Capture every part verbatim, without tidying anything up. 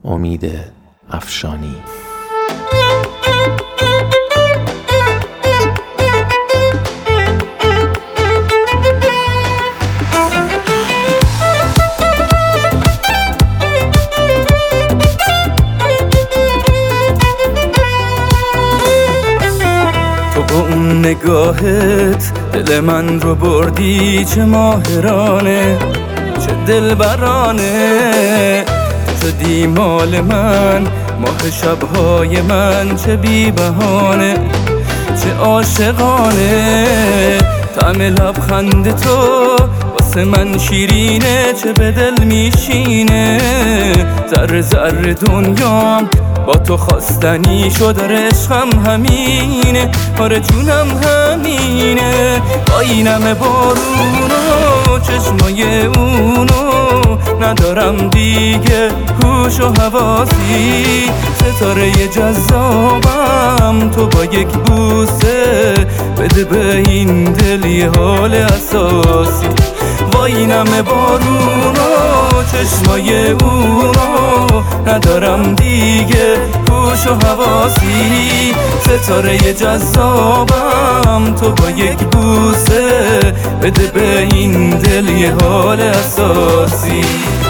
امید افشانی. با اون نگاهت دل من رو بردی، چه ماهرانه چه دلبرانه. شدی مال من، ماه شبهای من، چه بی بهانه چه عاشقانه. طعم لبخند تو واسه من شیرینه، چه به دل میشینه. ذره ذره دنیام با تو خواستنی شد، عشقم همینه، آره جونم همینه. با اینم بارون و چشمای اونو ندارم دیگه هوش و حواسی. ستاره جذابم تو با یک بوسه بده به این دل یه حال اساسی. وای اینم بارون و چشمای اونو ندارم دیگه هوش و حواسی. ستاره جذابم تو با یک بوسه بده به این دل یه حال اساسی.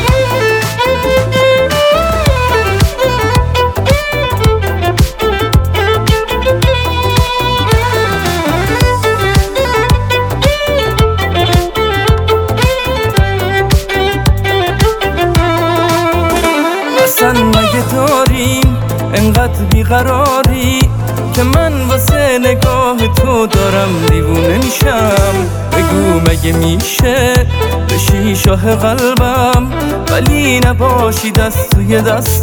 اصلا مگه داریم انقدر بیقراری که من واسه نگاه تو دارم دیوونه میشم؟ بگو مگه میشه بشی شاه قلبم ولی نباشی دست توی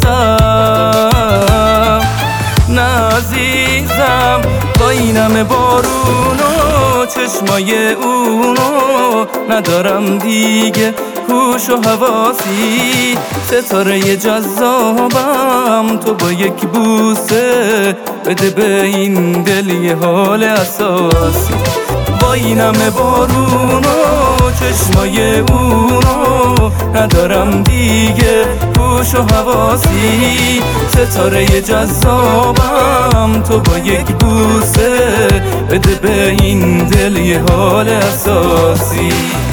دستم؟ نه عزیزم با اینم بارون و چشمای اونو ندارم دیگه هوش و حواسی. ستاره جذابم تو با یک بوسه بده به این دل یه حال اساسی. با اینم بارون و چشمای اونو ندارم دیگه هوش و حواسی. ستاره جذابم تو با یک بوسه بده به این دل یه حال اساسی.